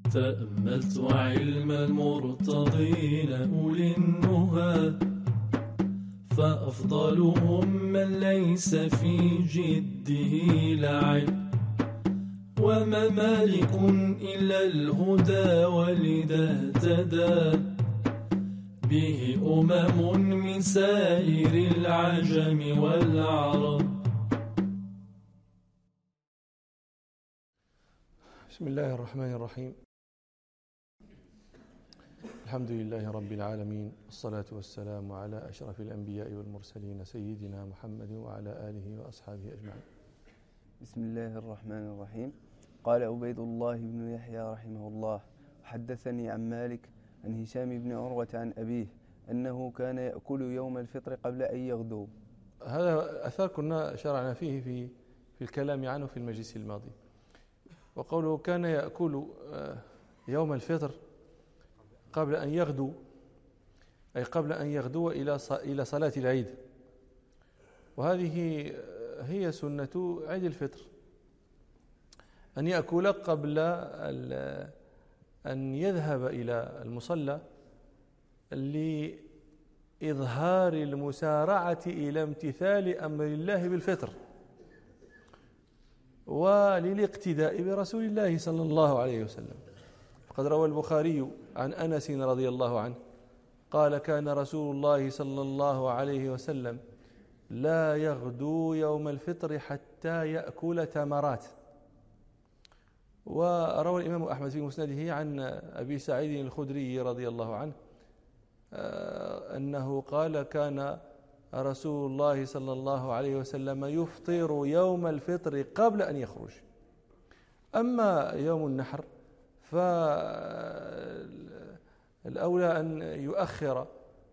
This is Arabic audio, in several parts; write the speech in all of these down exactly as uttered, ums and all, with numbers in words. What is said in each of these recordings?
تأملت علم المرتضين أولي النهى، فأفضلهم من ليس في جده لعب، وما مالك إلا الهدى ولذا اهتدى به أمم من سائر العجم والعرب. بسم الله الرحمن الرحيم. الحمد لله رب العالمين، والصلاة والسلام على أشرف الأنبياء والمرسلين سيدنا محمد وعلى آله وأصحابه أجمعين. بسم الله الرحمن الرحيم. قال عبيد الله بن يحيى رحمه الله: حدثني عن مالك عن هشام بن عروة عن أبيه أنه كان يأكل يوم الفطر قبل أن يغدو. هذا أثر كنا شرعنا فيه في في الكلام عنه في المجلس الماضي. وقوله كان يأكل يوم الفطر قبل أن يغدو، أي قبل أن يغدو إلى إلى صلاة العيد، وهذه هي سنة عيد الفطر، أن يأكل قبل أن يذهب إلى المصلى لإظهار المسارعة إلى امتثال أمر الله بالفطر وللاقتداء برسول الله صلى الله عليه وسلم. قد روى البخاري عن أنس رضي الله عنه قال: كان رسول الله صلى الله عليه وسلم لا يغدو يوم الفطر حتى يأكل تمرات. وروى الإمام أحمد في مسنده عن أبي سعيد الخدري رضي الله عنه أنه قال: كان رسول الله صلى الله عليه وسلم يفطر يوم الفطر قبل أن يخرج. أما يوم النحر فالأولى أن يؤخر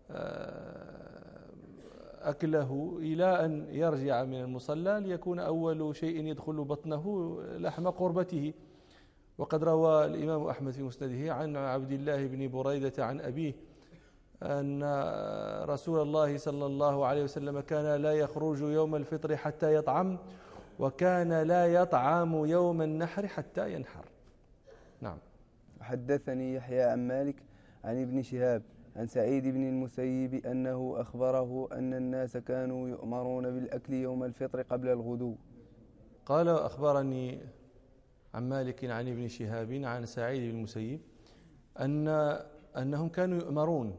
أكله إلى أن يرجع من المصلى ليكون أول شيء يدخل بطنه لحم قربته. وقد روى الإمام أحمد في مسنده عن عبد الله بن بريدة عن أبيه أن رسول الله صلى الله عليه وسلم كان لا يخرج يوم الفطر حتى يطعم، وكان لا يطعم يوم النحر حتى ينحر. نعم. حدثني يحيى عن مالك عن ابن شهاب عن سعيد بن المسيب أنه أخبره أن الناس كانوا يؤمرون بالأكل يوم الفطر قبل الغدو. قال: أخبرني عن مالك عن ابن شهاب عن سعيد بن المسيب أن أنهم كانوا يؤمرون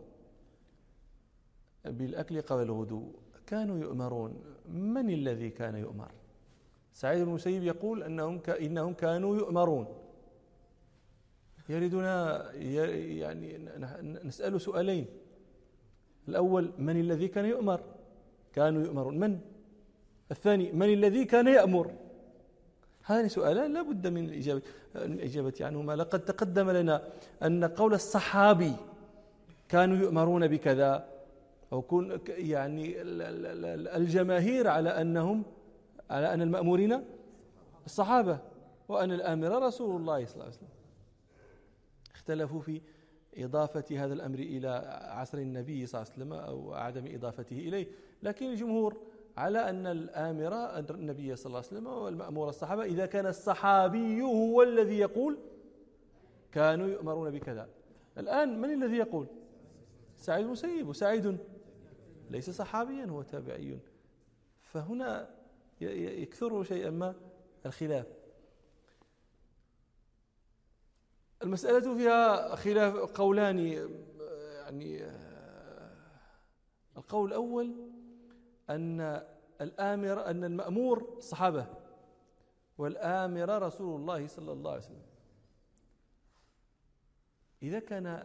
بالأكل قبل الغدو. كانوا يؤمرون، من الذي كان يؤمر؟ سعيد بن المسيب يقول أنهم إنهم كانوا يؤمرون. يريدنا يعني نسأل سؤالين. الأول: من الذي كان يؤمر؟ كانوا يؤمرون، من؟ الثاني: من الذي كان يأمر؟ هذان سؤالان لا بد من الإجابة الإجابة عنهما. لقد تقدم لنا أن قول الصحابي كانوا يؤمرون بكذا، أو كن يعني الجماهير على أنهم على أن المأمورين الصحابة وأن الآمر رسول الله صلى الله عليه وسلم. اختلفوا في إضافة هذا الأمر إلى عصر النبي صلى الله عليه وسلم أو عدم إضافته إليه، لكن الجمهور على أن الآمر النبي صلى الله عليه وسلم والمأمور الصحابة، إذا كان الصحابي هو الذي يقول كانوا يؤمرون بكذا. الآن من الذي يقول؟ سعيد المسيب، وسعيد ليس صحابيا، هو تابعي. فهنا يكثر شيئا ما الخلاف. المسألة فيها خلاف قولان. يعني القول الأول أن الآمر أن المأمور الصحابة والآمر رسول الله صلى الله عليه وسلم. إذا كان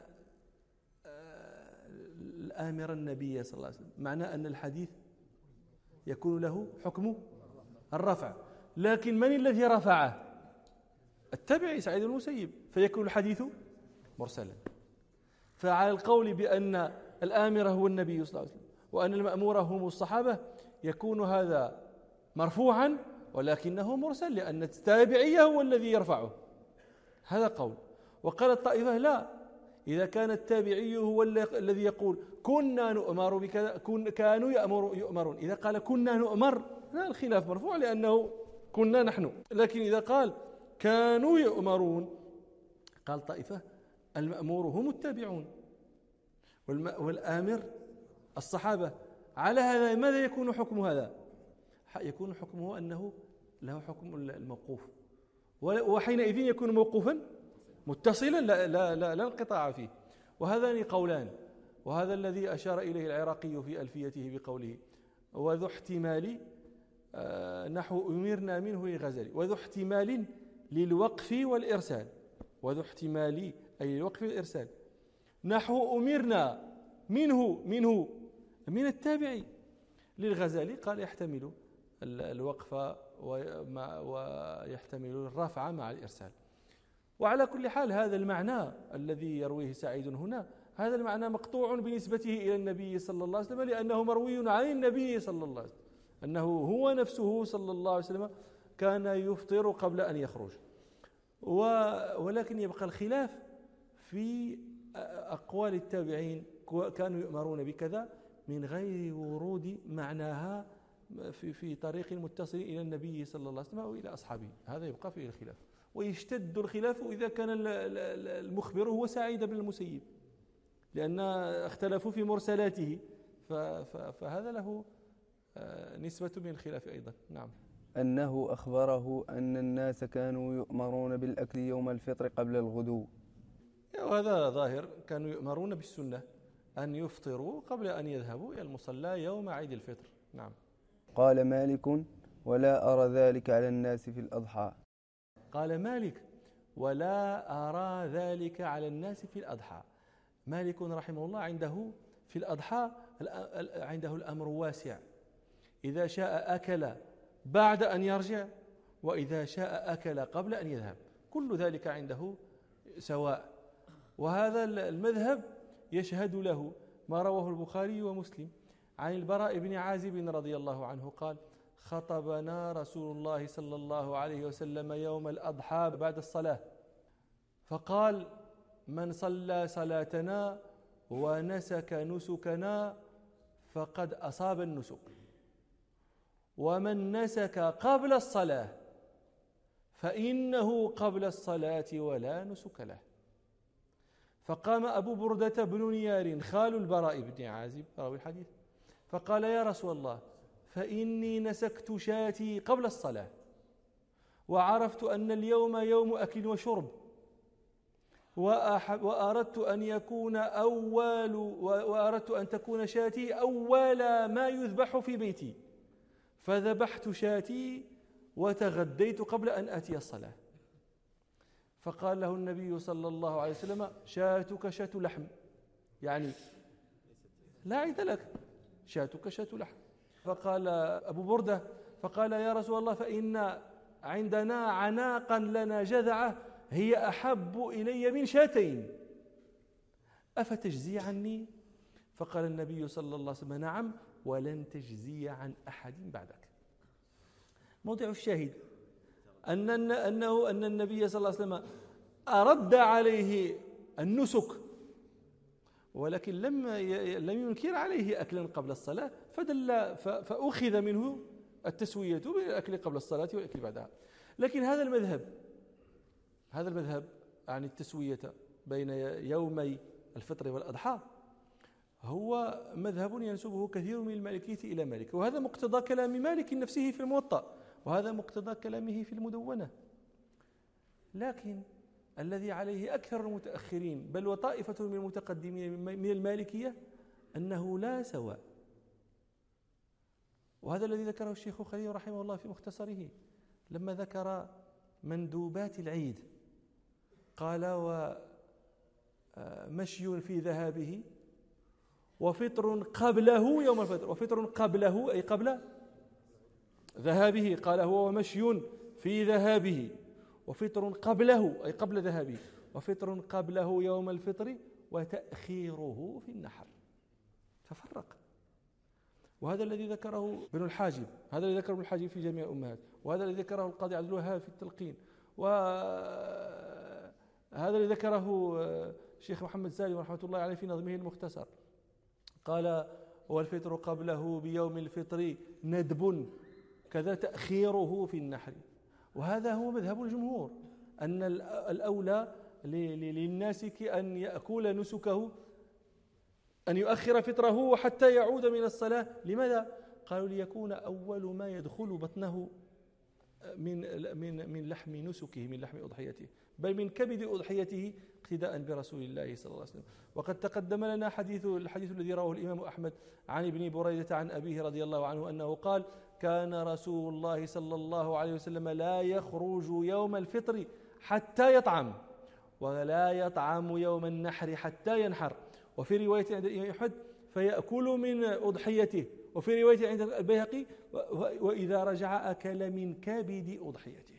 الآمر النبي صلى الله عليه وسلم معنى أن الحديث يكون له حكم الرفع، لكن من الذي رفعه؟ التابعي سعيد المسيب، فيكون الحديث مرسلا. فعلى القول بأن الآمر هو النبي صلى الله عليه وسلم وأن المأمور هم الصحابة يكون هذا مرفوعا، ولكنه مرسل لأن التابعي هو الذي يرفعه. هذا قول. وقال الطائفة: لا، إذا كان التابعي هو الذي يقول كنا نؤمر بكذا، كانوا يأمر يؤمرون، إذا قال كنا نؤمر لا، الخلاف مرفوع لأنه كنا نحن. لكن إذا قال كانوا يؤمرون قال طائفة المأمور هم التابعون والآمر الصحابة. على هذا ماذا يكون حكم هذا؟ يكون حكمه أنه له حكم الموقوف، وحينئذ يكون موقوفا متصلا لا, لا, لا, لا انقطاع فيه. وهذان قولان، وهذا الذي أشار إليه العراقي في ألفيته بقوله وذو احتمال نحو أمرنا منه الغزالي وذو احتمال للوقف والإرسال، وذو احتمال أي الوقف والإرسال نحو أمرنا منه منه من التابعي. للغزالي قال يحتمل الوقف ويحتمل الرفع مع الإرسال. وعلى كل حال هذا المعنى الذي يرويه سعيد هنا، هذا المعنى مقطوع بنسبته إلى النبي صلى الله عليه وسلم، لأنه مروي عن النبي صلى الله عليه وسلم أنه هو نفسه صلى الله عليه وسلم كان يفطر قبل أن يخرج. ولكن يبقى الخلاف في أقوال التابعين، كانوا يؤمرون بكذا من غير ورود معناها في في طريق متصل إلى النبي صلى الله عليه وسلم أو إلى أصحابه. هذا يبقى فيه الخلاف، ويشتد الخلاف إذا كان المخبر هو سعيد بن المسيب، لأن اختلفوا في مرسلاته، فهذا له نسبة من الخلاف أيضا. نعم. أنه أخبره أن الناس كانوا يؤمرون بالأكل يوم الفطر قبل الغدو. وهذا ظاهر، كانوا يؤمرون بالسنة أن يفطروا قبل أن يذهبوا إلى المصلى يوم عيد الفطر. نعم. قال مالك ولا أرى ذلك على الناس في الأضحى. قال مالك ولا أرى ذلك على الناس في الأضحى. مالك رحمه الله عنده في الأضحى عنده الأمر واسع، إذا شاء أكل بعد أن يرجع، وإذا شاء أكل قبل أن يذهب، كل ذلك عنده سواء. وهذا المذهب يشهد له ما رواه البخاري ومسلم عن البراء بن عازب رضي الله عنه قال خطبنا رسول الله صلى الله عليه وسلم يوم الأضحى بعد الصلاة فقال من صلى صلاتنا ونسك نسكنا فقد أصاب النسك، ومن نسك قبل الصلاة فإنه قبل الصلاة ولا نسك له. فقام أبو بردة بن نيار خال البراء بن عازب راوي الحديث فقال يا رسول الله فإني نسكت شاتي قبل الصلاة وعرفت أن اليوم يوم أكل وشرب، وأردت أن يكون أول وأردت أن تكون شاتي أول ما يذبح في بيتي، فذبحت شاتي وتغديت قبل أن أتي الصلاة. فقال له النبي صلى الله عليه وسلم شاتك شات لحم، يعني لا عيد لك، شاتك شات لحم. فقال أبو بردة فقال يا رسول الله فإن عندنا عناقا لنا جذعة هي أحب إلي من شاتين أفتجزي عني؟ فقال النبي صلى الله عليه وسلم نعم ولن تجزي عن أحد بعدك. موضع الشاهد أن أنه أن النبي صلى الله عليه وسلم أرد عليه النسك، ولكن لم لم ينكر عليه أكلا قبل الصلاة، فدل فأخذ منه التسوية بين الأكل قبل الصلاة والأكل بعدها. لكن هذا المذهب هذا المذهب عن التسوية بين يومي الفطر والأضحى هو مذهب ينسبه كثير من المالكية إلى مالك، وهذا مقتضى كلام مالك نفسه في الموطأ، وهذا مقتضى كلامه في المدونة. لكن الذي عليه أكثر المتأخرين بل وطائفة من المتقدمين من المالكية أنه لا سواء، وهذا الذي ذكره الشيخ خليل رحمه الله في مختصره لما ذكر مندوبات العيد قال ومشي في ذهابه وفطر قبله يوم الفطر، وفطر قبله أي قبل ذهابه، قال هو ومشي في ذهابه، وفطر قبله أي قبل ذهابه، وفطر قبله يوم الفطر، وتأخيره في النحر. ففرق، وهذا الذي ذكره ابن الحاجب، هذا الذي ذكره ابن الحاجب في جميع الأمهات، وهذا الذي ذكره القاضي عبد الوهاب في التلقين، وهذا الذي ذكره الشيخ محمد سالم رحمة الله عليه في نظمه المختصر، قال والفطر قبله بيوم الفطر ندب كذا تأخيره في النحر. وهذا هو مذهب الجمهور أن الأولى للناسك أن يأكل نسكه، أن يؤخر فطره حتى يعود من الصلاة. لماذا؟ قالوا ليكون أول ما يدخل بطنه من من من لحم نسكه، من لحم أضحيته، بل من كبد أضحيته، اقتداء برسول الله صلى الله عليه وسلم. وقد تقدم لنا حديث الحديث الذي رواه الإمام أحمد عن ابن بريدة عن أبيه رضي الله عنه أنه قال: كان رسول الله صلى الله عليه وسلم لا يخرج يوم الفطر حتى يطعم، ولا يطعم يوم النحر حتى ينحر. وفي رواية عند الإمام أحمد: فيأكل من أضحيته. وفي رواية عند البيهقي: وإذا رجع أكل من كبد أضحيته.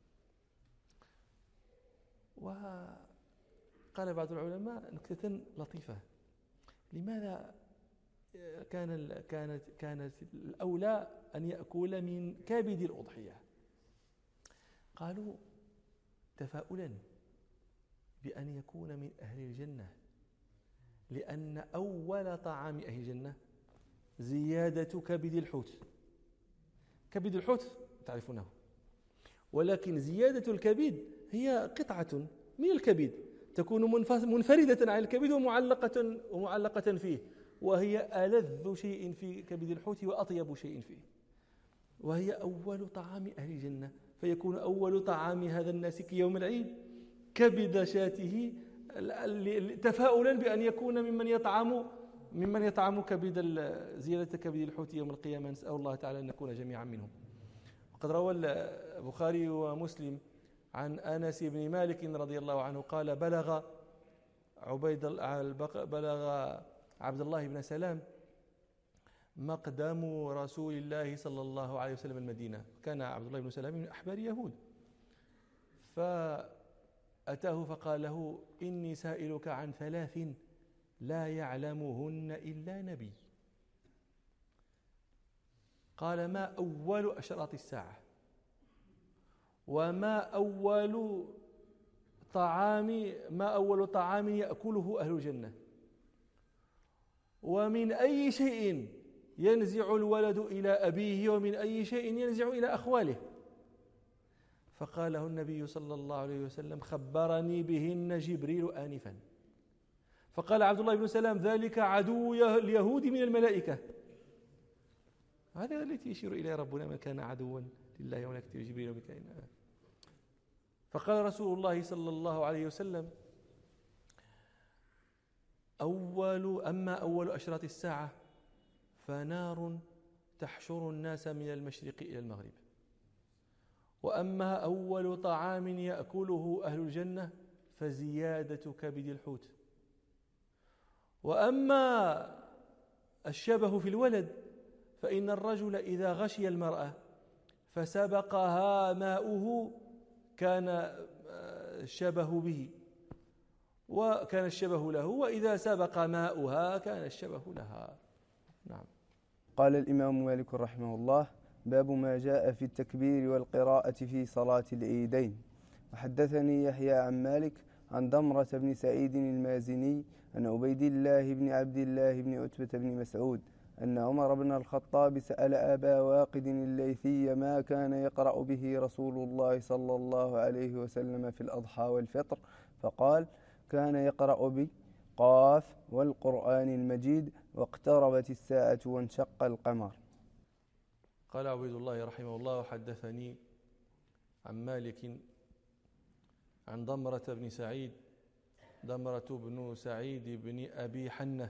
وقال بعض العلماء نكتة لطيفة: لماذا كان كانت كانت الأولى أن يأكل من كبد الأضحية؟ قالوا: تفاؤلا بأن يكون من أهل الجنة، لأن أول طعام أهل الجنة زيادة كبد الحوت. كبد الحوت تعرفونه، ولكن زيادة الكبد هي قطعة من الكبد تكون منفردة عن الكبد ومعلقة ومعلقة فيه، وهي ألذ شيء في كبد الحوت وأطيب شيء فيه، وهي أول طعام أهل الجنة. فيكون أول طعام هذا الناسك يوم العيد كبد شاته، تفاؤلا بأن يكون ممن يطعم ممن يطعم كبد زيادة كبد الحوت يوم القيامة. نسأل الله تعالى أن نكون جميعا منهم. وقد روى البخاري ومسلم عن أنس بن مالك رضي الله عنه قال: بلغ عبيد بلغ عبد الله بن سلام مقدم رسول الله صلى الله عليه وسلم المدينة. كان عبد الله بن سلام من أحبار يهود، فأتاه فقال له: إني سائلك عن ثلاث لا يعلمهن إلا نبي. قال: ما أول أشراط الساعة؟ وما أول طعام ما أول طعام يأكله أهل الجنة؟ ومن أي شيء ينزع الولد إلى أبيه؟ ومن أي شيء ينزع إلى أخواله؟ فقال له النبي صلى الله عليه وسلم: خبرني بهن جبريل آنفا. فقال عبد الله بن سلام: ذلك عدو اليهود من الملائكة. هذا التي يشير إليه ربنا: من كان عدوا لله وملائكته جبريل وميكائيل. فقال رسول الله صلى الله عليه وسلم: أول أما أول أشراط الساعة فنار تحشر الناس من المشرق إلى المغرب، وأما أول طعام يأكله أهل الجنة فزيادة كبد الحوت، وأما الشبه في الولد فإن الرجل إذا غشي المرأة فسبقها ماؤه كان الشبه به وكان الشبه له، وإذا سبق ماؤها كان الشبه لها. نعم. قال الإمام مالك رحمه الله: باب ما جاء في التكبير والقراءة في صلاة العيدين. وحدثني يحيى عن مالك عن ضمرة بن سعيد المازني عن عبيد الله بن عبد الله بن عتبة بن مسعود أن عمر بن الخطاب سأل أبا واقد الليثي ما كان يقرأ به رسول الله صلى الله عليه وسلم في الأضحى والفطر، فقال: كان يقرأ بقاف والقرآن المجيد واقتربت الساعة وانشق القمر. قال عبيد الله رحمه الله: حدثني عن مالك عن ضمرة بن سعيد ضمرة بن سعيد بن أبي حنة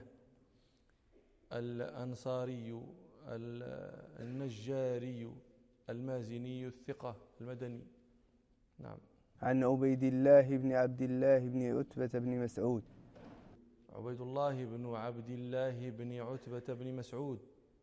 الأنصاري النجاري المازني الثقة المدني. نعم. عن عبيد الله بن عبد الله بن عتبة بن مسعود. عبيد الله بن عبد الله بن عتبة بن مسعود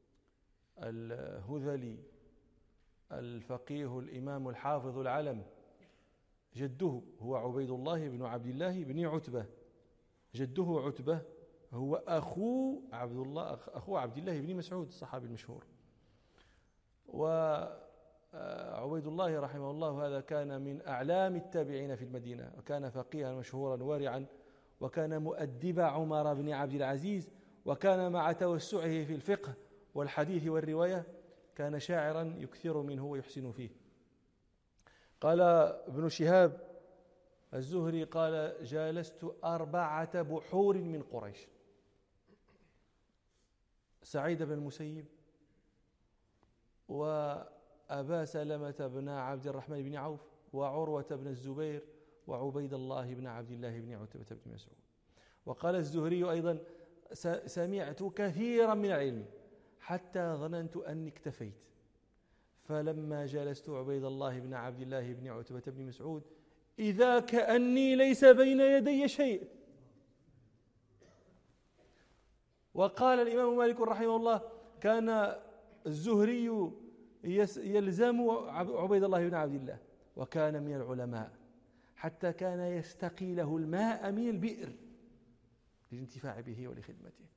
الهذلي الفقيه الإمام الحافظ العلم، جده هو عبيد الله بن عبد الله بن عتبة، جده عتبة هو أخو عبد الله أخو عبد الله بن مسعود الصحابي المشهور. وعبيد الله رحمه الله هذا كان من أعلام التابعين في المدينة، وكان فقيها مشهورا وارعا، وكان مؤدب عمر بن عبد العزيز، وكان مع توسعه في الفقه والحديث والرواية كان شاعرا يكثر منه ويحسن فيه. قال ابن شهاب الزهري قال جالست أربعة بحور من قريش، سعيد بن المسيب وأبا سلمة بن عبد الرحمن بن عوف وعروة بن الزبير وعبيد الله بن عبد الله بن عتبة بن مسعود. وقال الزهري أيضا سمعت كثيرا من العلم حتى ظننت أني اكتفيت، فلما جلست عبيد الله بن عبد الله بن عتبة بن مسعود إذا كأني ليس بين يدي شيء. وقال الإمام مالك رحمه الله كان الزهري يلزم عبيد الله بن عبد الله وكان من العلماء حتى كان يستقي له الماء من البئر للانتفاع به ولخدمته.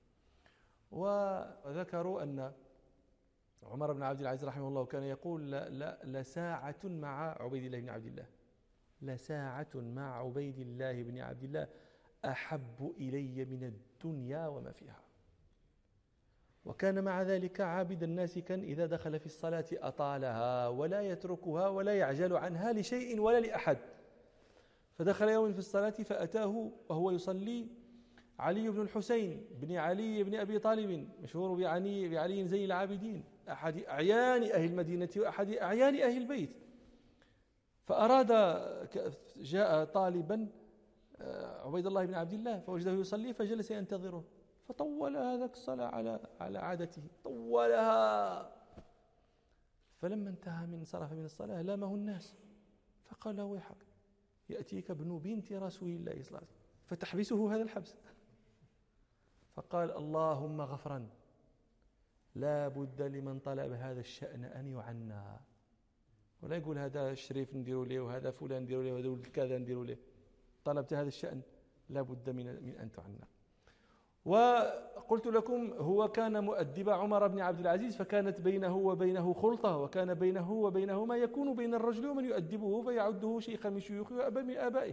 وذكروا أن عمر بن عبد العزيز رحمه الله كان يقول لا لا لساعة مع عبيد الله بن عبد الله لساعة مع عبيد الله بن عبد الله أحب إلي من الدنيا وما فيها. وكان مع ذلك عابدا ناسكا، إذا دخل في الصلاة أطالها ولا يتركها ولا يعجل عنها لشيء ولا لأحد. فدخل يوم في الصلاة فأتاه وهو يصلي علي بن الحسين بن علي بن أبي طالب مشهور بعلي, بعلي زين العابدين، أحد أعيان أهل المدينة وأحد أعيان أهل البيت. فأراد جاء طالبا عبيد الله بن عبد الله فوجده يصلي فجلس ينتظره، فطول هذاك الصلاة على على عادته، طولها. فلما انتهى من صرف من الصلاة لامه الناس فقال له ويحك يأتيك ابن بنت رسول الله صلى الله عليه وسلم فتحبسه هذا الحبس؟ فقال اللهم غفرا، لا بد لمن طلب هذا الشأن أن يعنى، ولا يقول هذا الشريف نديروا له وهذا فلان نديروا له وهذا ولد كذا نديروا له. طلبت هذا الشأن لا بد من من أن تعنى. وقلت لكم هو كان مؤدب عمر بن عبد العزيز، فكانت بينه وبينه خلطة، وكان بينه وبينه ما يكون بين الرجل ومن يؤدبه فيعده شيخا من شيوخه وأبا من آبائه.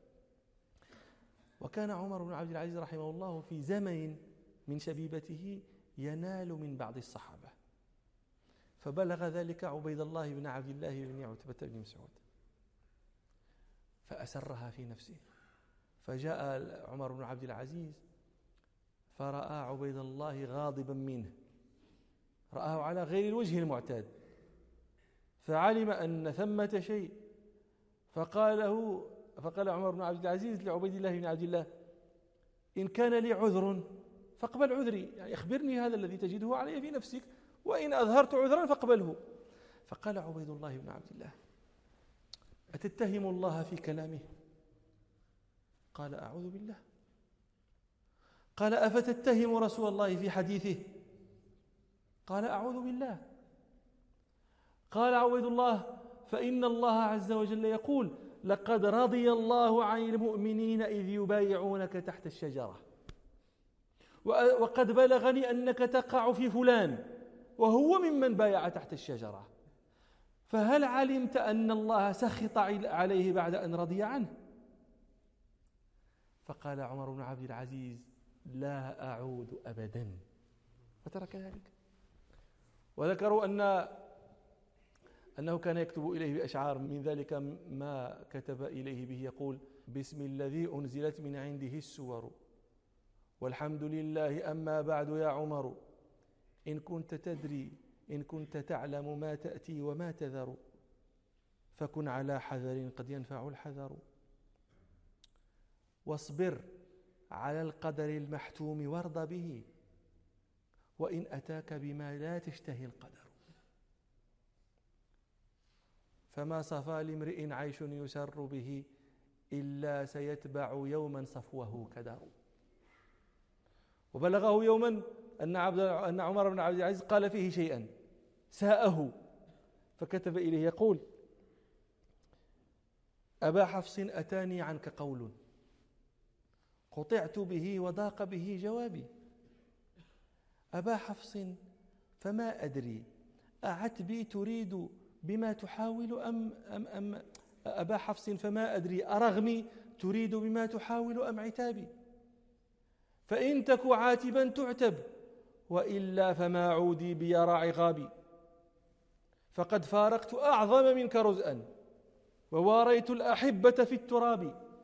وكان عمر بن عبد العزيز رحمه الله في زمن من شبيبته ينال من بعض الصحابة، فبلغ ذلك عبيد الله بن عبد الله بن عتبة بن مسعود فأسرها في نفسه. فجاء عمر بن عبد العزيز فرأى عبيد الله غاضبا منه، رآه على غير الوجه المعتاد، فعلم أن ثمة شيء، فقال له فقال عمر بن عبد العزيز لعبيد الله بن عبد الله إن كان لي عذر فاقبل عذري، يعني أخبرني هذا الذي تجده علي في نفسك، وإن أظهرت عذرا فاقبله. فقال عبيد الله بن عبد الله أتتهم الله في كلامه؟ قال أعوذ بالله. قال أفتتهم رسول الله في حديثه؟ قال أعوذ بالله. قال عبيد الله فإن الله عز وجل يقول لقد رضي الله عن المؤمنين إذ يبايعونك تحت الشجرة، وقد بلغني أنك تقع في فلان وهو ممن بايع تحت الشجرة، فهل علمت أن الله سخط عليه بعد أن رضي عنه؟ فقال عمر بن عبد العزيز لا أعود أبدا، فترك ذلك. وذكروا أن أنه كان يكتب إليه بأشعار، من ذلك ما كتب إليه به يقول بسم الذي أنزلت من عنده السور والحمد لله أما بعد يا عمر إن كنت تدري إن كنت تعلم ما تأتي وما تذر فكن على حذر قد ينفع الحذر واصبر على القدر المحتوم وارض به وإن أتاك بما لا تشتهي القدر فما صفى لامرئ عيش يسر به إلا سيتبع يوما صفوه كدر. وبلغه يوما أن, عبد أن عمر بن عبد العزيز قال فيه شيئا ساءه، فكتب إليه يقول أبا حفص أتاني عنك قول قطعت به وضاق به جوابي. أبا حفص فما أدري أعتبي تريد بما تحاول أم, أم, أم أبا حفص فما أدري أرغمي تريد بما تحاول أم عتابي، فإن تك عاتبا تعتب وإلا فما عودي بيرى عغابي، فقد فارقت أعظم منك رزءا وواريت الأحبة في التراب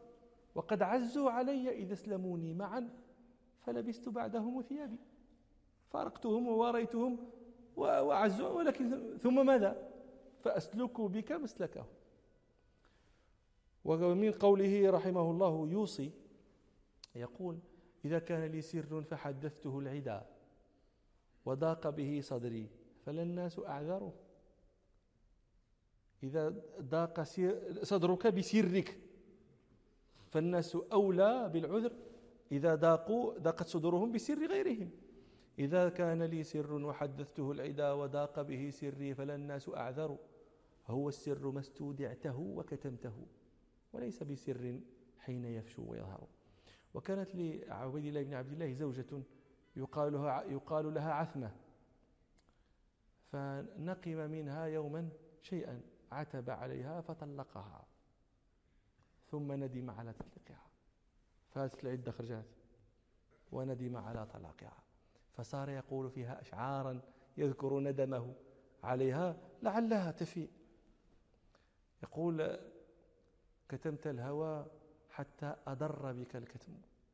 وقد عزوا علي إذا اسلموني معا فلبست بعدهم ثيابي، فارقتهم وواريتهم وعزوا، ولكن ثم ماذا؟ فأسلك بك مسلكه. ومن قوله رحمه الله يوصي يقول: إذا كان لي سر فحدثته العدا وضاق به صدري فلا الناس أعذره. إذا ضاق صدرك بسرك فالناس أولى بالعذر إذا ضاقوا ضاقت صدورهم بسر غيرهم. إذا كان لي سر وحدثته العدا وضاق به سري فلا الناس أعذر. هو السر ما استودعته وكتمته وليس بسر حين يفشو ويظهر. وكانت لعبيد الله بن عبد الله زوجة يقال لها, يقال لها عثمة، فنقم منها يوما شيئا عتب عليها فطلقها، ثم ندم على تطليقها، فاتت العدة خرجت وندم على طلاقها، فصار يقول فيها أشعارا يذكر ندمه عليها لعلها تفيء. يقول: كتمت الهوى حتى أضر بك الكتم،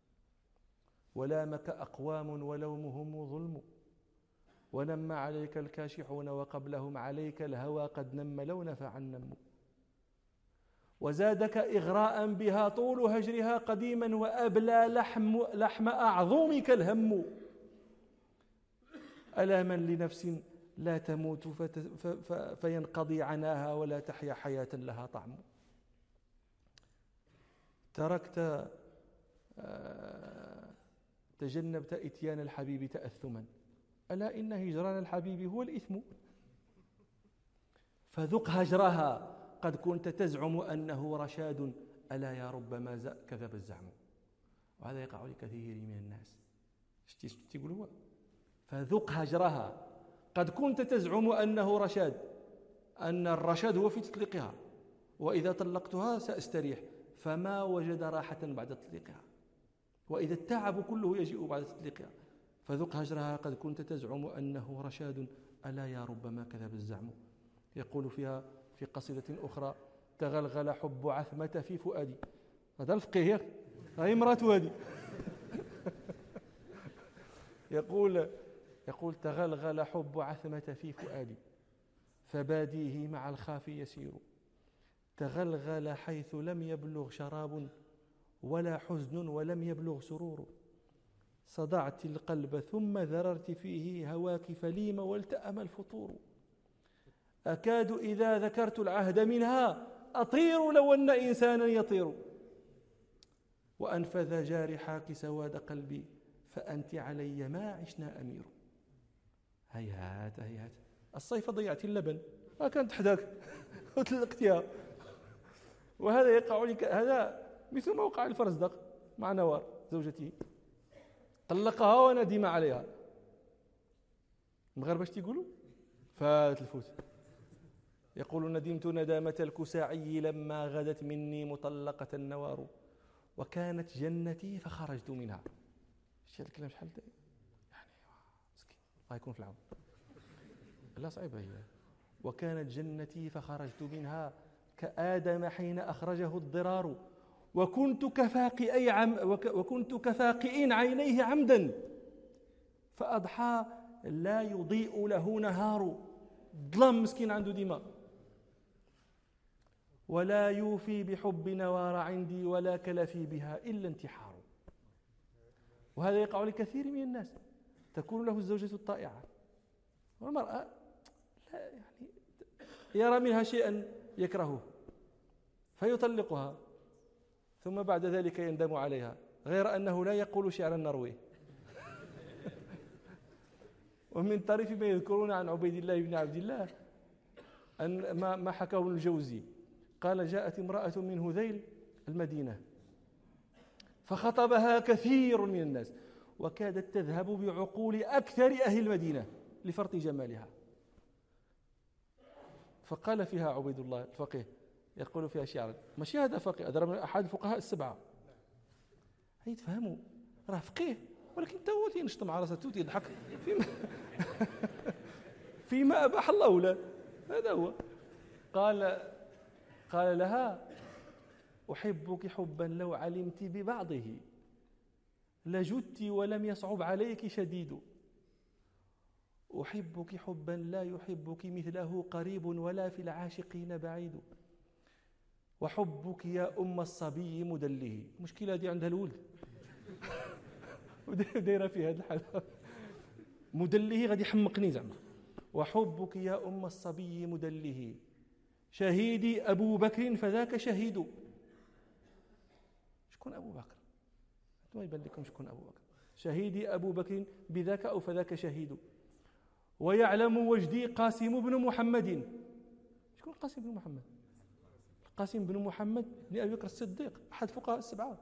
ولامك أقوام ولومهم ظلم، ونم عليك الكاشحون وقبلهم عليك الهوى قد نم لو نفع النم، وزادك إغراء بها طول هجرها قديما، وأبلى لحم, لحم أعظمك الهم. ألا من لنفس لا تموت فينقضي عناها ولا تحيا حياة لها طعم. تركت تجنبت إتيان الحبيب تأثما، ألا إن هجران الحبيب هو الإثم. فذق هجرها قد كنت تزعم أنه رشاد، ألا يا ربما كذب الزعم. وهذا يقع لكثير من الناس. شتي تقول هو فذق هجرها قد كنت تزعم أنه رشاد، أن الرشاد هو في تطليقها، وإذا طلقتها سأستريح، فما وجد راحة بعد تطليقها، وإذا التعب كله يجيء بعد تطليقها. فذق هجرها قد كنت تزعم أنه رشاد، ألا يا ربما كذب الزعم. يقول فيها في قصيدة أخرى: تغلغل حب عثمة في فؤادي. هذا الفقيه، هذه امرأة هذه. يقول يقول تغلغل حب عثمة في فؤادي فباديه مع الخافي يسير، تغلغل حيث لم يبلغ شراب ولا حزن ولم يبلغ سرور، صدعت القلب ثم ذررت فيه هواك فليم والتأم الفطور، أكاد إذا ذكرت العهد منها أطير لو أن إنسانا يطير، وأنفذ جارحاك سواد قلبي فأنت علي ما عشنا أمير. هيهات هيهات الصيف ضيعت اللبن ما كانت حداك وتلقتها. وهذا يقع لك، هذا مثل ما وقع الفرزدق مع نوار زوجته، طلقها وندم عليها. المغاربة اش تيقولوا؟ فات الفوت. يقول: ندمت ندامة الكساعي لما غدت مني مطلقة النوار، وكانت جنتي فخرجت منها. ايش هذا الكلام؟ شحال يعني مسكين الله يكون في العون. لا صعيبة هي. وكانت جنتي فخرجت منها كآدم حين أخرجه الضرار، وكنت كفاقئي عم وكنت كفاقئ عينيه عمدا فأضحى لا يضيء له نهار. ظلم مسكين عنده دماء. ولا يوفي بحب نوار عندي ولا كلفي بها إلا انتحار. وهذا يقع لكثير من الناس، تكون له الزوجة الطائعة والمرأة لا يعني يرى منها شيئا يكرهه فيطلقها، ثم بعد ذلك يندم عليها، غير أنه لا يقول شعرا نرويه. ومن طريف ما يذكرون عن عبيد الله بن عبد الله أن ما حكاه ابن الجوزي قال: جاءت امرأة من هذيل المدينة فخطبها كثير من الناس، وكادت تذهب بعقول أكثر أهل المدينة لفرط جمالها. فقال فيها عبيد الله الفقيه يقول فيها شعرا، ماشي هذا فقيه، هذا من أحد الفقهاء السبعة، هي تفهموا راه فقيه ولكن تو تينشط مع راسه تيضحك فيما فيما أباح الله له. هذا هو. قال قال لها: أحبك حبا لو علمت ببعضه لجدت ولم يصعب عليك شديد. أحبك حبا لا يحبك مثله قريب ولا في العاشقين بعيد. وحبك يا أم الصبي مدله. مشكلة دي عندها الولد ودايره في هذا الحال مدله غادي يحمقني زعما. وحبك يا أم الصبي مدله شهيدي أبو بكر فذاك شهيد. شكون أبو بكر؟ ما يبان لكم شكون أبو بكر؟ شهيدي أبو بكر بذاك أو فذاك شهيد. ويعلم وجدي قاسم بن محمد. شكون قاسم بن محمد؟ قاسم بن محمد بن أبي بكر الصديق أحد فقهاء السبعة.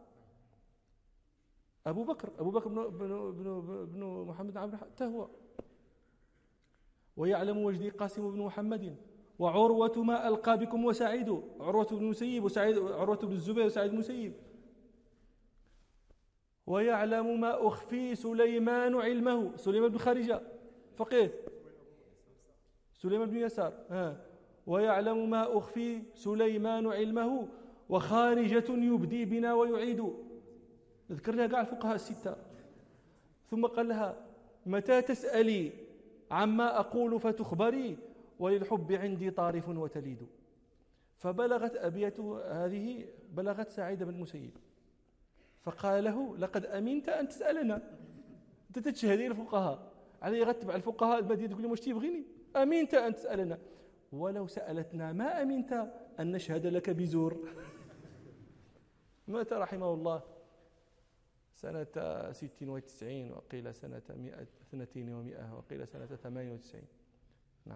أبو بكر أبو بكر بن, بن, بن, بن محمد عبد حتى هو. ويعلم وجدي قاسم بن محمد وعروة ما ألقى بكم وسعيد. عروة بن مسيب وسعيد عروة بن الزبير وسعيد بن مسيب. ويعلم ما أخفي سليمان علمه. سليمان بن خارجة فقيه. سليمان بن يسار ها. ويعلم ما أخفي سليمان علمه وخارجة يبدي بنا ويعيد. ذكر لها قاع الفقهاء الستة. ثم قال لها متى تسألي عما أقول فتخبري وللحب عندي طارف وتليد. فبلغت أبيات هذه بلغت سعيد بن المسيب فقال له لقد أمنت أن تسألنا. أنت تتشهدي الفقهاء علي غتبع الفقهاء المدينة تقول لي واش تيبغيني. أمنت أن تسألنا ولو سألتنا ما أمنت أن نشهد لك بزور. مات رحمه الله سنة ست وتسعين وقيل سنة مئة اثنتين ومئة وقيل سنة ثمانية وتسعين. نعم.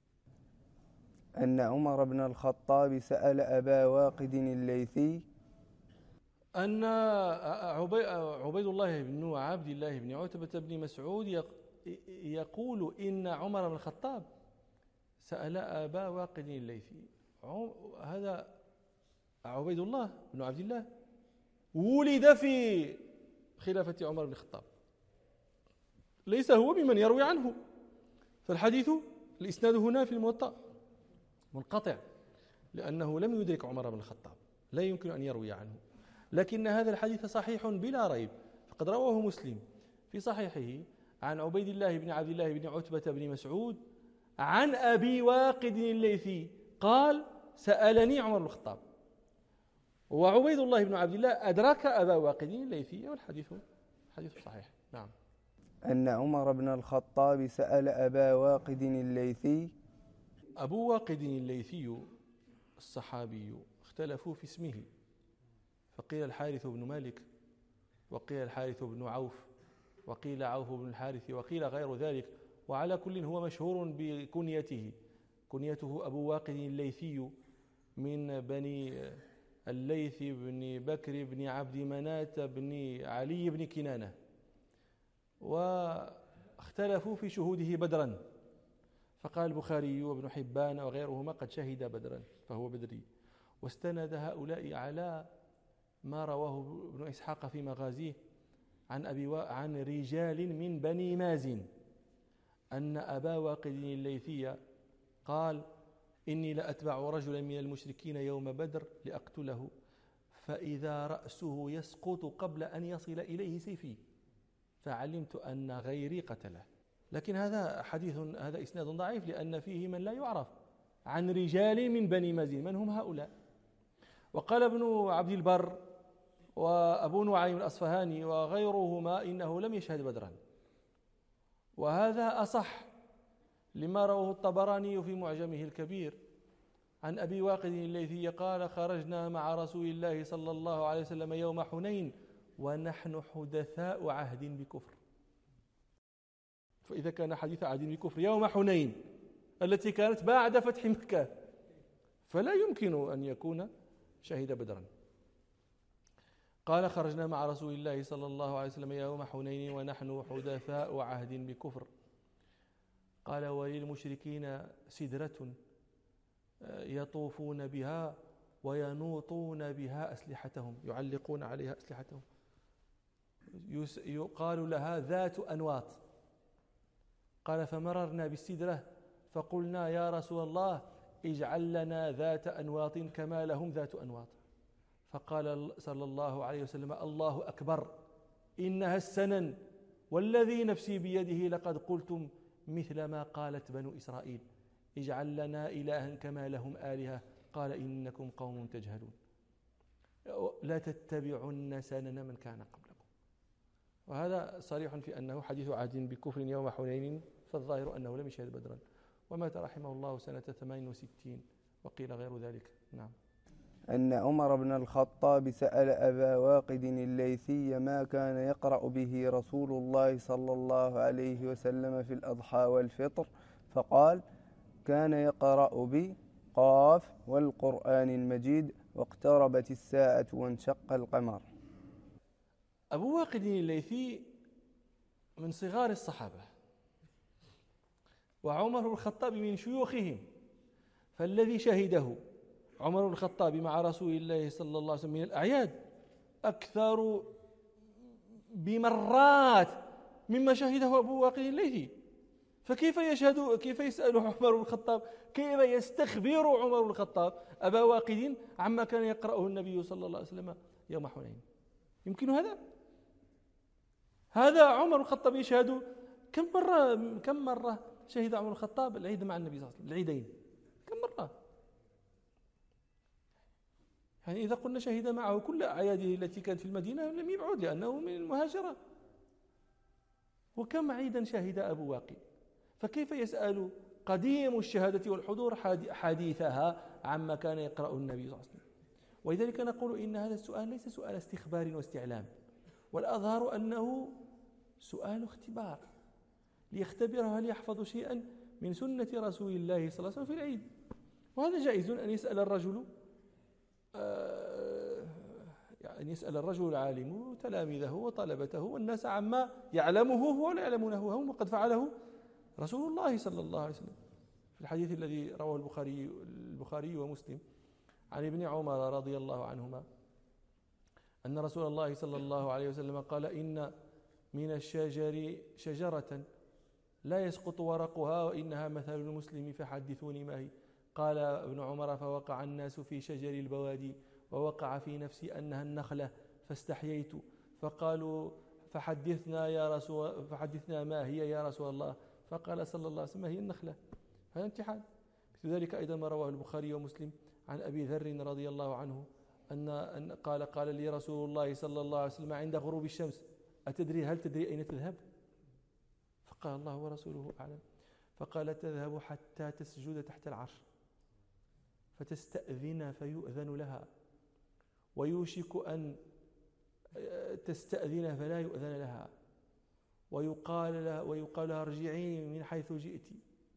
أن عمر بن الخطاب سأل أبا واقد الليثي أن عبيد الله بن عبد الله بن عتبة بن مسعود يقول إن عمر بن الخطاب سأل أبا واقد الليثي. هذا عبيد الله بن عبد الله ولد في خلافة عمر بن الخطاب، ليس هو ممن يروي عنه، فالحديث الإسناد هنا في الموطأ منقطع لأنه لم يدرك عمر بن الخطاب، لا يمكن أن يروي عنه. لكن هذا الحديث صحيح بلا ريب، فقد رواه مسلم في صحيحه عن عبيد الله بن عبد الله بن عتبة بن مسعود عن أبي واقد الليثي قال سألني عمر بن الخطاب. وعبيد الله بن عبد الله أدرك أبا واقد الليثي، والحديث حديث صحيح. نعم. أن عمر بن الخطاب سأل أبا واقد الليثي. أبو واقد الليثي الصحابي اختلفوا في اسمه، فقيل الحارث بن مالك، وقيل الحارث بن عوف، وقيل عوف بن الحارث، وقيل غير ذلك، وعلى كل هو مشهور بكنيته. كنيته أبو واقد الليثي من بني الليث بن بكر بن عبد مناة بن علي بن كنانة، واختلفوا في شهوده بدرا، فقال البخاري وابن حبان وغيرهما قد شهد بدرا فهو بدري. واستند هؤلاء على ما رواه ابن إسحاق في مغازيه عن أبي و... عن رجال من بني مازن أن أبا واقد الليثي قال إني لأتبع رجلا من المشركين يوم بدر لأقتله، فإذا رأسه يسقط قبل أن يصل إليه سيفي فعلمت أن غيري قتله. لكن هذا حديث، هذا إسناد ضعيف لأن فيه من لا يعرف عن رجال من بني مازن. من هم هؤلاء؟ وقال ابن عبد البر وأبو نعيم الأصفهاني وغيرهما إنه لم يشهد بدرا، وهذا أصح لما رواه الطبراني في معجمه الكبير عن أبي واقد الليثي قال خرجنا مع رسول الله صلى الله عليه وسلم يوم حنين ونحن حدثاء عهد بكفر. فإذا كان حديث عهد بكفر يوم حنين التي كانت بعد فتح مكة فلا يمكن أن يكون شهد بدرا. قال خرجنا مع رسول الله صلى الله عليه وسلم يوم حنين ونحن حدثاء عهد بكفر. قال وللمشركين سدرة يطوفون بها وينوطون بها أسلحتهم، يعلقون عليها أسلحتهم، يقال لها ذات أنواط. قال فمررنا بالسدرة فقلنا يا رسول الله اجعل لنا ذات أنواط كما لهم ذات أنواط، فقال صلى الله عليه وسلم: الله أكبر، إنها السنن، والذي نفسي بيده لقد قلتم مثل ما قالت بنو إسرائيل، اجعل لنا إلها كما لهم آلهة، قال إنكم قوم تجهلون، لا تتبعن سنن من كان قبلكم. وهذا صريح في أنه حديث عهد بكفر يوم حنين، فالظاهر أنه لم يشهد بدرا، ومات رحمه الله سنة ثمان وستين، وقيل غير ذلك. نعم. أن عمر بن الخطاب سأل أبا واقد الليثي ما كان يقرأ به رسول الله صلى الله عليه وسلم في الأضحى والفطر، فقال: كان يقرأ بقاف والقرآن المجيد واقتربت الساعة وانشق القمر. أبو واقد الليثي من صغار الصحابة، وعمر بن الخطاب من شيوخهم، فالذي شهده عمر بن الخطاب مع رسول الله صلى الله عليه وسلم من الأعياد أكثر بمرات مما شهده أبو واقد الليثي. فكيف يشهد كيف يسأل عمر بن الخطاب، كيف يستخبر عمر بن الخطاب أبا واقد عما كان يقرأه النبي صلى الله عليه وسلم يوم حنين؟ يمكن هذا؟ هذا عمر بن الخطاب يشهد كم مرة كم مرة شهد عمر بن الخطاب العيد مع النبي صلى الله عليه وسلم، العيدين كم مرة؟ يعني إذا قلنا شهد معه كل أعياده التي كانت في المدينة لم يبعد، لأنه من المهاجرة. وكم عيدا شهد أبو واقد؟ فكيف يسأل قديم الشهادة والحضور حديثها عما كان يقرأ النبي صلى الله عليه وسلم؟ ولذلك نقول إن هذا السؤال ليس سؤال استخبار واستعلام، والأظهر أنه سؤال اختبار، ليختبره هل يحفظ شيئا من سنة رسول الله صلى الله عليه وسلم في العيد. وهذا جائز أن يسأل الرجل أن يسأل الرجل العالم تلاميذه وطلبته والناس عما يعلمه هو ولا يعلمونه هم، وقد فعله رسول الله صلى الله عليه وسلم في الحديث الذي رواه البخاري البخاري ومسلم عن ابن عمر رضي الله عنهما أن رسول الله صلى الله عليه وسلم قال: إن من الشجر شجرة لا يسقط ورقها وإنها مثل المسلم فحدثوني ما هي. قال ابن عمر: فوقع الناس في شجر البوادي، ووقع في نفسي أنها النخلة، فاستحييت، فقالوا: فحدثنا يا رسول فحدثنا ما هي يا رسول الله؟ فقال صلى الله عليه وسلم: هي النخلة. هذا امتحان. مثل ذلك أيضا ما رواه البخاري ومسلم عن أبي ذر رضي الله عنه أن قال قال لي رسول الله صلى الله عليه وسلم عند غروب الشمس: أتدري هل تدري أين تذهب؟ فقال: الله ورسوله أعلم. فقال: تذهب حتى تسجد تحت العرش، فتستأذن فيؤذن لها، ويوشك أن تستأذن فلا يؤذن لها، ويقال لها, ويقال لها ارجعي من حيث جئت،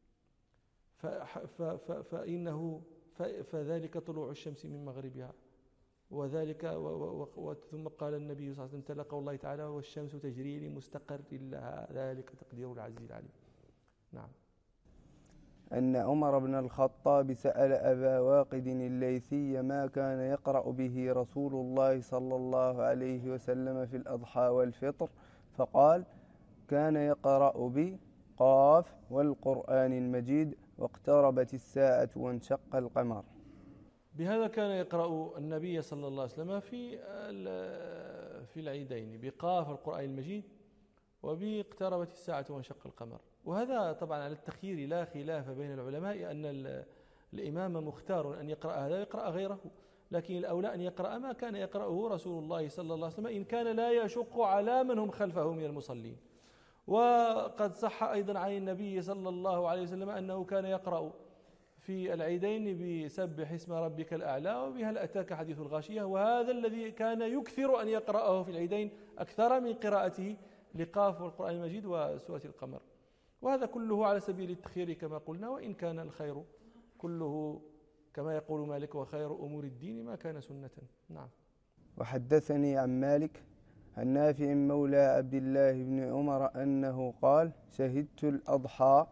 فإنه فذلك طلوع الشمس من مغربها، وذلك ثم قال النبي صلى الله عليه وسلم: تلا قول الله تعالى: والشمس تجري لمستقر لها، ذلك تقدير العزيز العليم. نعم. أن عمر بن الخطاب سأل أبا واقد الليثي ما كان يقرأ به رسول الله صلى الله عليه وسلم في الأضحى والفطر، فقال: كان يقرأ بقاف والقرآن المجيد واقتربت الساعة وانشق القمر. بهذا كان يقرأ النبي صلى الله عليه وسلم في في العيدين، بقاف القرآن المجيد وباقتربت الساعة وانشق القمر. وهذا طبعا على التخيير لا خلاف بين العلماء أن الإمام مختار أن يقرأ هذا ويقرأ غيره، لكن الأولى أن يقرأ ما كان يقرأه رسول الله صلى الله عليه وسلم إن كان لا يشق على من هم خلفه من المصلين. وقد صح أيضا عن النبي صلى الله عليه وسلم أنه كان يقرأ في العيدين بسبح اسم ربك الأعلى وبهل أتاك حديث الغاشية، وهذا الذي كان يكثر أن يقرأه في العيدين أكثر من قراءته لقاف والقرآن المجيد وسورة القمر. وهذا كله على سبيل التخيير كما قلنا، وإن كان الخير كله كما يقول مالك: وخير أمور الدين ما كان سنة. نعم. وحدثني عن مالك عن نافع مولى عبد الله بن عمر أنه قال: شهدت الأضحى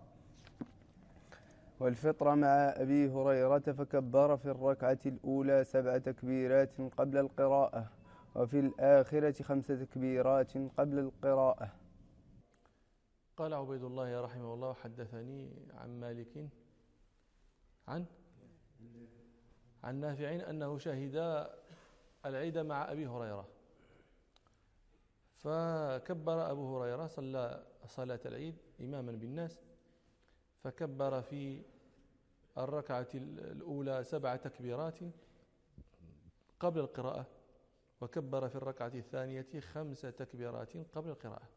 والفطر مع أبي هريرة فكبر في الركعة الأولى سبع تكبيرات قبل القراءة، وفي الآخرة خمس تكبيرات قبل القراءة. قال عبيد الله رحمه الله: حدثني عن مالك عن عن نافع أنه شهد العيد مع أبي هريرة، فكبر أبو هريرة، صلى صلاة العيد إماما بالناس، فكبر في الركعة الأولى سبع تكبيرات قبل القراءة، وكبر في الركعة الثانية خمس تكبيرات قبل القراءة.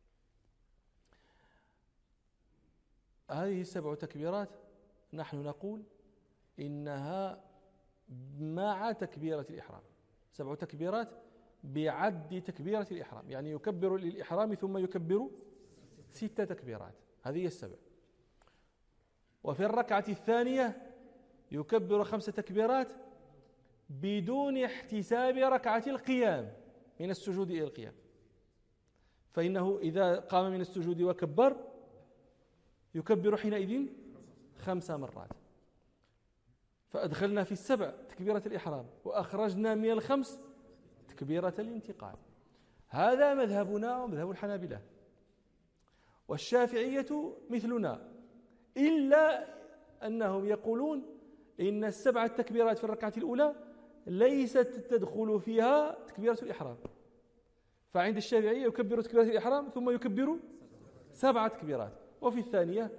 هذه السبع تكبيرات نحن نقول إنها مع تكبيرة الإحرام، سبع تكبيرات بعد تكبيرة الإحرام، يعني يكبر للإحرام ثم يكبر ست تكبيرات، هذه السبع. وفي الركعة الثانية يكبر خمس تكبيرات بدون احتساب ركعة القيام من السجود إلى القيام، فإنه إذا قام من السجود وكبر يكبر حينئذ خمس مرات، فأدخلنا في السبع تكبيرة الإحرام وأخرجنا من الخمس تكبيرة الانتقال. هذا مذهبنا ومذهب الحنابلة، والشافعية مثلنا، إلا أنهم يقولون إن السبع التكبيرات في الركعة الأولى ليست تدخل فيها تكبيرة الإحرام، فعند الشافعية يكبر تكبيرة الإحرام ثم يكبر سبع تكبيرات، وفي الثانية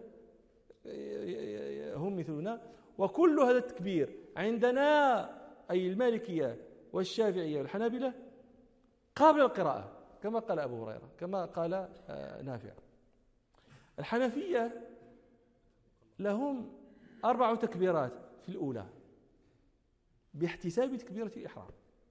هم مثلنا. وكل هذا التكبير عندنا أي المالكية والشافعية والحنابلة قبل القراءة، كما قال أبو هريرة، كما قال نافع. الحنفية لهم أربع تكبيرات في الأولى باحتساب تكبيرة الإحرام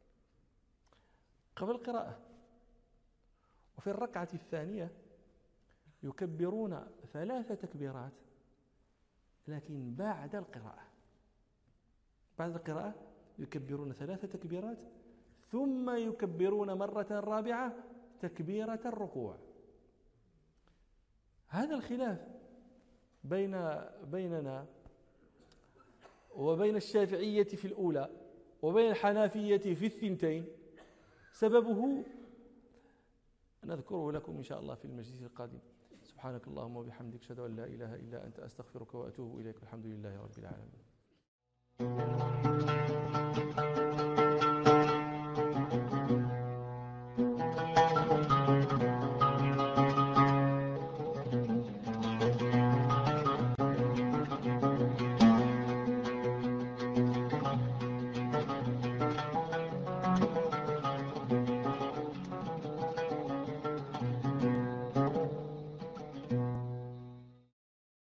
قبل القراءة، وفي الركعة الثانية يكبرون ثلاث تكبيرات لكن بعد القراءة، بعد القراءة يكبرون ثلاث تكبيرات ثم يكبرون مرة رابعة تكبيرة الركوع. هذا الخلاف بين بيننا وبين الشافعية في الأولى وبين الحنفية في الثنتين سببه نذكره لكم إن شاء الله في المجلس القادم. سبحانك اللهم وبحمدك، أشهد أن لا إله إلا أنت، أستغفرك وأتوب إليك، والحمد لله رب العالمين.